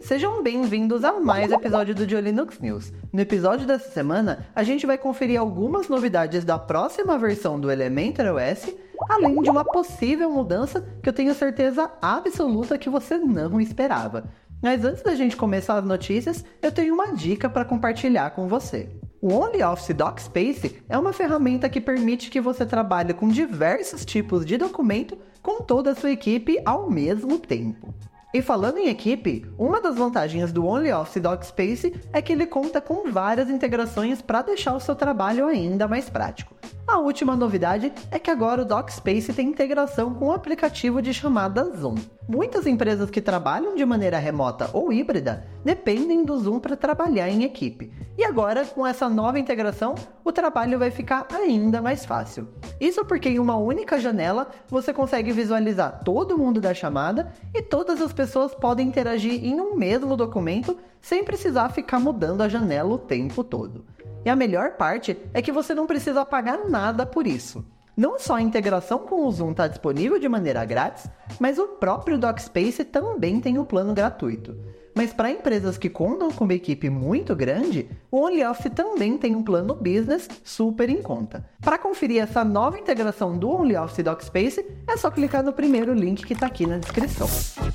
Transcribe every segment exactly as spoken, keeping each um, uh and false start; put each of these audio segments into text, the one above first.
Sejam bem-vindos a mais um episódio do Joe Linux News. No episódio dessa semana, a gente vai conferir algumas novidades da próxima versão do Elementary O S, além de uma possível mudança que eu tenho certeza absoluta que você não esperava. Mas antes da gente começar as notícias, eu tenho uma dica para compartilhar com você. O OnlyOffice DocSpace é uma ferramenta que permite que você trabalhe com diversos tipos de documento com toda a sua equipe ao mesmo tempo. E falando em equipe, uma das vantagens do OnlyOffice DocSpace é que ele conta com várias integrações para deixar o seu trabalho ainda mais prático. A última novidade é que agora o DocSpace tem integração com o aplicativo de chamada Zoom. Muitas empresas que trabalham de maneira remota ou híbrida dependem do Zoom para trabalhar em equipe. E agora, com essa nova integração, o trabalho vai ficar ainda mais fácil. Isso porque em uma única janela você consegue visualizar todo mundo da chamada e todas as pessoas podem interagir em um mesmo documento sem precisar ficar mudando a janela o tempo todo. E a melhor parte é que você não precisa pagar nada por isso. Não só a integração com o Zoom está disponível de maneira grátis, mas o próprio DocSpace também tem um plano gratuito. Mas para empresas que contam com uma equipe muito grande, o OnlyOffice também tem um plano business super em conta. Para conferir essa nova integração do OnlyOffice DocSpace, é só clicar no primeiro link que está aqui na descrição.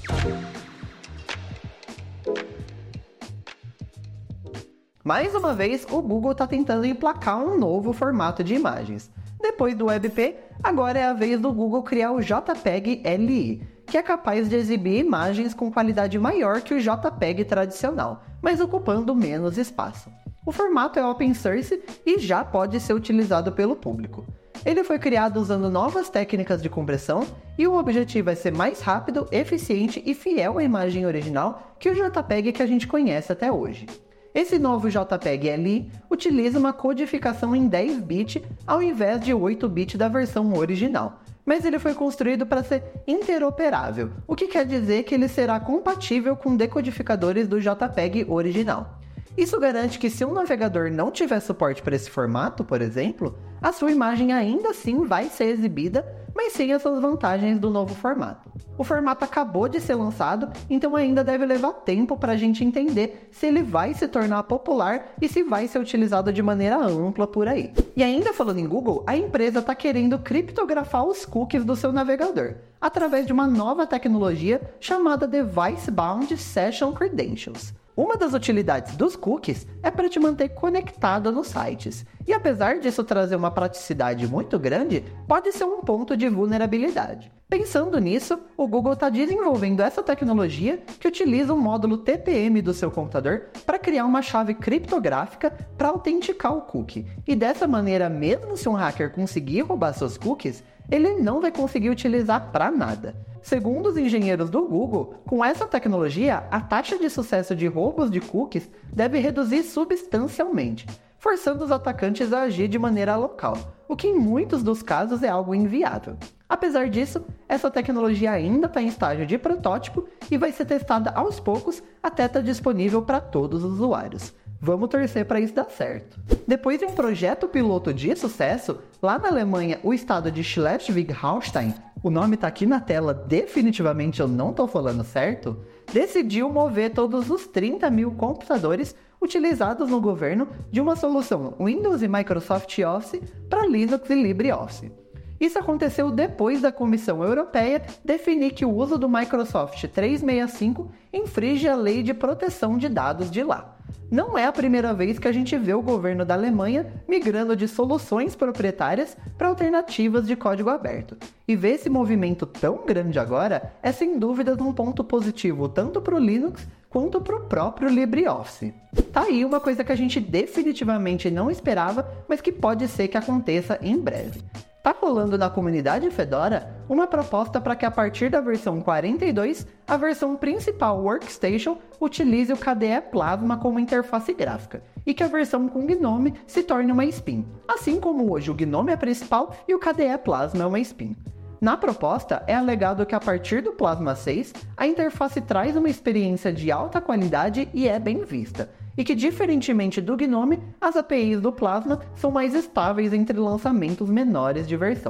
Mais uma vez, o Google está tentando emplacar um novo formato de imagens. Depois do WebP, agora é a vez do Google criar o JPEG L I, que é capaz de exibir imagens com qualidade maior que o JPEG tradicional, mas ocupando menos espaço. O formato é open source e já pode ser utilizado pelo público. Ele foi criado usando novas técnicas de compressão e o objetivo é ser mais rápido, eficiente e fiel à imagem original que o JPEG que a gente conhece até hoje. Esse novo JPEG L I utiliza uma codificação em dez bits ao invés de oito bits da versão original, mas ele foi construído para ser interoperável, o que quer dizer que ele será compatível com decodificadores do JPEG original. Isso garante que se um navegador não tiver suporte para esse formato, por exemplo, a sua imagem ainda assim vai ser exibida, mas sem essas vantagens do novo formato. O formato acabou de ser lançado, então ainda deve levar tempo para a gente entender se ele vai se tornar popular e se vai ser utilizado de maneira ampla por aí. E ainda falando em Google, a empresa está querendo criptografar os cookies do seu navegador, através de uma nova tecnologia chamada Device Bound Session Credentials. Uma das utilidades dos cookies é para te manter conectado nos sites, e apesar disso trazer uma praticidade muito grande, pode ser um ponto de vulnerabilidade. Pensando nisso, o Google está desenvolvendo essa tecnologia que utiliza um módulo T P M do seu computador para criar uma chave criptográfica para autenticar o cookie, e dessa maneira, mesmo se um hacker conseguir roubar seus cookies, ele não vai conseguir utilizar para nada. Segundo os engenheiros do Google, com essa tecnologia, a taxa de sucesso de roubos de cookies deve reduzir substancialmente, forçando os atacantes a agir de maneira local, o que em muitos dos casos é algo inviável. Apesar disso, essa tecnologia ainda está em estágio de protótipo e vai ser testada aos poucos até estar disponível para todos os usuários. Vamos torcer para isso dar certo. Depois de um projeto piloto de sucesso, lá na Alemanha, o estado de Schleswig-Holstein, o nome está aqui na tela, definitivamente eu não estou falando certo, decidiu mover todos os trinta mil computadores utilizados no governo de uma solução Windows e Microsoft Office para Linux e LibreOffice. Isso aconteceu depois da Comissão Europeia definir que o uso do Microsoft trezentos e sessenta e cinco infringe a lei de proteção de dados de lá. Não é a primeira vez que a gente vê o governo da Alemanha migrando de soluções proprietárias para alternativas de código aberto. E ver esse movimento tão grande agora é sem dúvida um ponto positivo tanto para o Linux quanto para o próprio LibreOffice. Tá aí uma coisa que a gente definitivamente não esperava, mas que pode ser que aconteça em breve. Tá rolando na comunidade Fedora uma proposta para que a partir da versão quarenta e dois, a versão principal Workstation utilize o K D E Plasma como interface gráfica, e que a versão com Gnome se torne uma Spin, assim como hoje o Gnome é principal e o K D E Plasma é uma Spin. Na proposta, é alegado que a partir do Plasma seis, a interface traz uma experiência de alta qualidade e é bem vista, e que, diferentemente do Gnome, as A P Is do Plasma são mais estáveis entre lançamentos menores de versão.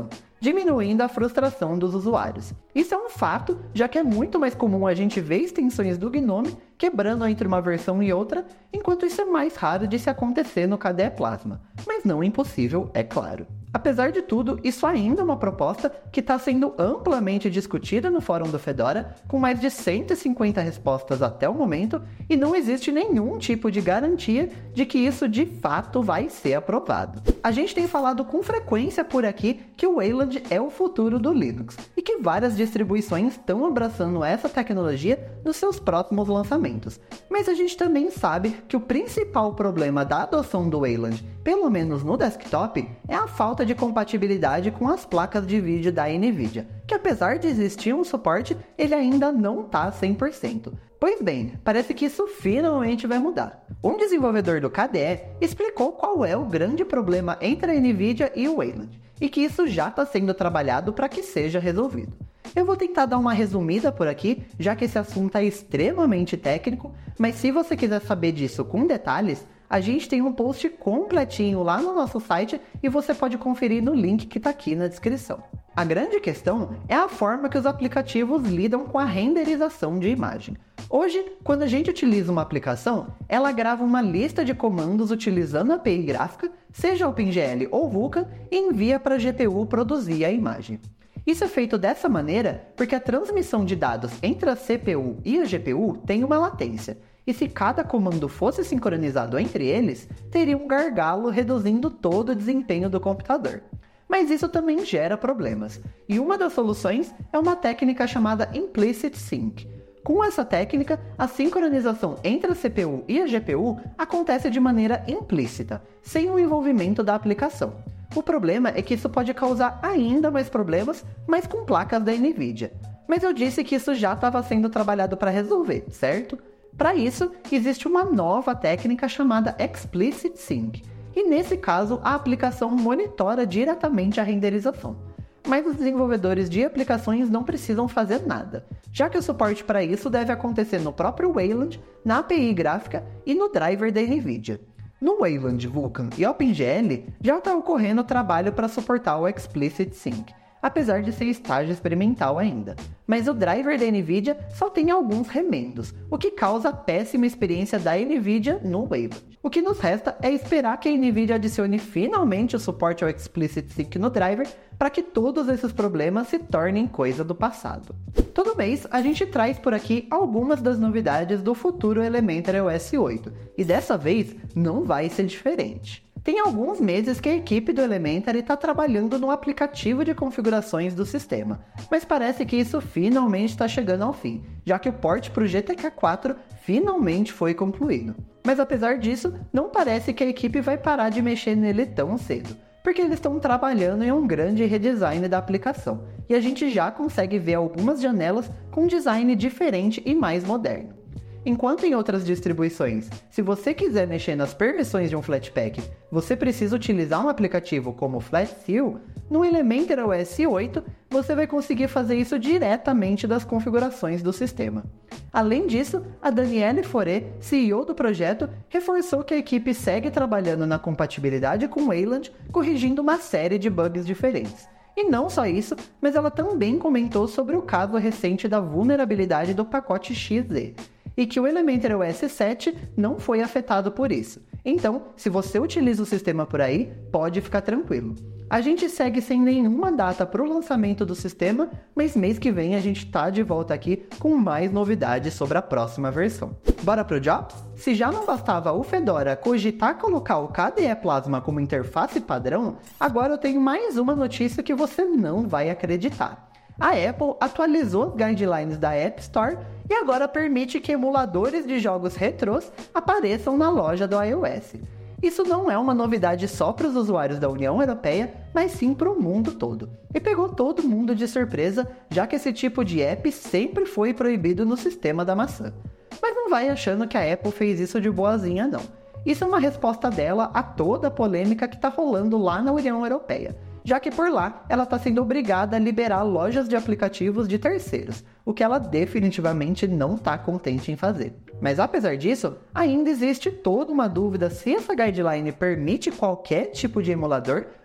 diminuindo a frustração dos usuários. Isso é um fato, já que é muito mais comum a gente ver extensões do Gnome quebrando entre uma versão e outra, enquanto isso é mais raro de se acontecer no K D E Plasma, mas não impossível, é claro. Apesar de tudo, isso ainda é uma proposta que está sendo amplamente discutida no fórum do Fedora, com mais de cento e cinquenta respostas até o momento, e não existe nenhum tipo de garantia de que isso de fato vai ser aprovado. A gente tem falado com frequência por aqui que o Wayland é o futuro do Linux, e que várias distribuições estão abraçando essa tecnologia nos seus próximos lançamentos. Mas a gente também sabe que o principal problema da adoção do Wayland, pelo menos no desktop, é a falta de compatibilidade com as placas de vídeo da NVIDIA, que apesar de existir um suporte, ele ainda não está cem por cento. Pois bem, parece que isso finalmente vai mudar. Um desenvolvedor do K D E explicou qual é o grande problema entre a NVIDIA e o Wayland, e que isso já está sendo trabalhado para que seja resolvido. Eu vou tentar dar uma resumida por aqui, já que esse assunto é extremamente técnico, mas se você quiser saber disso com detalhes, a gente tem um post completinho lá no nosso site e você pode conferir no link que está aqui na descrição. A grande questão é a forma que os aplicativos lidam com a renderização de imagem. Hoje, quando a gente utiliza uma aplicação, ela grava uma lista de comandos utilizando a A P I gráfica, seja OpenGL ou Vulkan, e envia para a G P U produzir a imagem. Isso é feito dessa maneira porque a transmissão de dados entre a C P U e a G P U tem uma latência, e se cada comando fosse sincronizado entre eles, teria um gargalo reduzindo todo o desempenho do computador. Mas isso também gera problemas, e uma das soluções é uma técnica chamada Implicit Sync. Com essa técnica, a sincronização entre a C P U e a G P U acontece de maneira implícita, sem o envolvimento da aplicação. O problema é que isso pode causar ainda mais problemas, mas com placas da NVIDIA. Mas eu disse que isso já estava sendo trabalhado para resolver, certo? Para isso, existe uma nova técnica chamada Explicit Sync, e nesse caso a aplicação monitora diretamente a renderização. Mas os desenvolvedores de aplicações não precisam fazer nada, já que o suporte para isso deve acontecer no próprio Wayland, na A P I gráfica e no driver da NVIDIA. No Wayland, Vulkan e OpenGL já está ocorrendo o trabalho para suportar o Explicit Sync, apesar de ser estágio experimental ainda. Mas o driver da NVIDIA só tem alguns remendos, o que causa a péssima experiência da NVIDIA no Wayland. O que nos resta é esperar que a NVIDIA adicione finalmente o suporte ao Explicit Sync no driver para que todos esses problemas se tornem coisa do passado. Todo mês a gente traz por aqui algumas das novidades do futuro Elementary O S oito, e dessa vez não vai ser diferente. Tem alguns meses que a equipe do Elementary está trabalhando no aplicativo de configurações do sistema, mas parece que isso finalmente está chegando ao fim, já que o port para o G T K quatro finalmente foi concluído. Mas apesar disso, não parece que a equipe vai parar de mexer nele tão cedo, porque eles estão trabalhando em um grande redesign da aplicação, e a gente já consegue ver algumas janelas com design diferente e mais moderno. Enquanto em outras distribuições, se você quiser mexer nas permissões de um Flatpak, você precisa utilizar um aplicativo como o Flatseal, no Elementary O S oito você vai conseguir fazer isso diretamente das configurações do sistema. Além disso, a Danielle Fauré, C E O do projeto, reforçou que a equipe segue trabalhando na compatibilidade com Wayland, corrigindo uma série de bugs diferentes. E não só isso, mas ela também comentou sobre o caso recente da vulnerabilidade do pacote X Z, e que o Elementary O S sete não foi afetado por isso. Então, se você utiliza o sistema por aí, pode ficar tranquilo. A gente segue sem nenhuma data para o lançamento do sistema, mas mês que vem a gente tá de volta aqui com mais novidades sobre a próxima versão. Bora pro Jobs? Se já não bastava o Fedora cogitar colocar o K D E Plasma como interface padrão, agora eu tenho mais uma notícia que você não vai acreditar. A Apple atualizou as guidelines da App Store e agora permite que emuladores de jogos retrôs apareçam na loja do iOS. Isso não é uma novidade só para os usuários da União Europeia, mas sim para o mundo todo. E pegou todo mundo de surpresa, já que esse tipo de app sempre foi proibido no sistema da maçã. Mas não vai achando que a Apple fez isso de boazinha não. Isso é uma resposta dela a toda a polêmica que está rolando lá na União Europeia, já que por lá ela está sendo obrigada a liberar lojas de aplicativos de terceiros, o que ela definitivamente não está contente em fazer. Mas apesar disso, ainda existe toda uma dúvida se essa guideline permite qualquer tipo de emulador,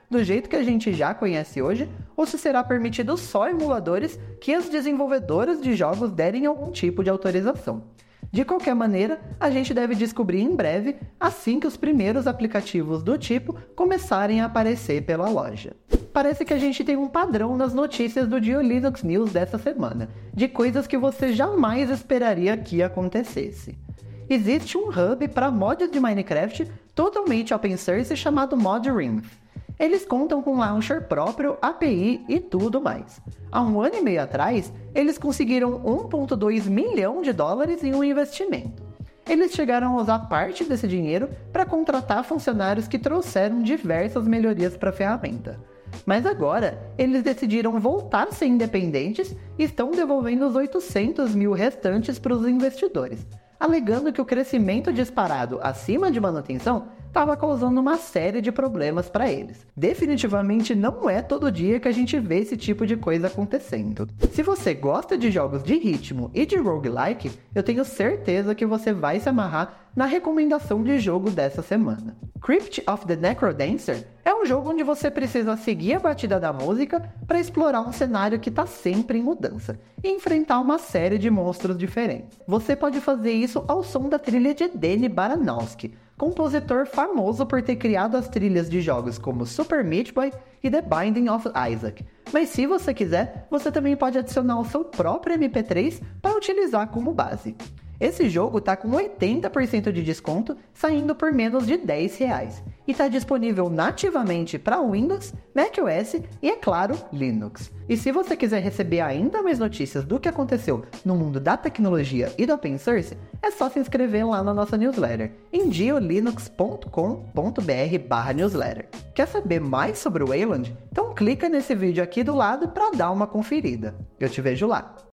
do jeito que a gente já conhece hoje, ou se será permitido só emuladores que as desenvolvedoras de jogos derem algum tipo de autorização. De qualquer maneira, a gente deve descobrir em breve, assim que os primeiros aplicativos do tipo começarem a aparecer pela loja. Parece que a gente tem um padrão nas notícias do Dio Linux News dessa semana, de coisas que você jamais esperaria que acontecesse. Existe um hub para mods de Minecraft totalmente open source chamado ModRinth. Eles contam com launcher próprio, A P I e tudo mais. Há um ano e meio atrás, eles conseguiram um vírgula dois milhão de dólares em um investimento. Eles chegaram a usar parte desse dinheiro para contratar funcionários que trouxeram diversas melhorias para a ferramenta. Mas agora, eles decidiram voltar a ser independentes e estão devolvendo os oitocentos mil restantes para os investidores, alegando que o crescimento disparado acima de manutenção estava causando uma série de problemas para eles. Definitivamente não é todo dia que a gente vê esse tipo de coisa acontecendo. Se você gosta de jogos de ritmo e de roguelike, eu tenho certeza que você vai se amarrar na recomendação de jogo dessa semana. Crypt of the Necrodancer é um jogo onde você precisa seguir a batida da música para explorar um cenário que está sempre em mudança e enfrentar uma série de monstros diferentes. Você pode fazer isso ao som da trilha de Danny Baranowski, compositor famoso por ter criado as trilhas de jogos como Super Meat Boy e The Binding of Isaac. Mas se você quiser, você também pode adicionar o seu próprio M P três para utilizar como base. Esse jogo está com oitenta por cento de desconto, saindo por menos de dez reais. E está disponível nativamente para Windows, macOS e, é claro, Linux. E se você quiser receber ainda mais notícias do que aconteceu no mundo da tecnologia e do open source, é só se inscrever lá na nossa newsletter, em diolinux ponto com ponto br barra newsletter. Quer saber mais sobre o Wayland? Então clica nesse vídeo aqui do lado para dar uma conferida. Eu te vejo lá.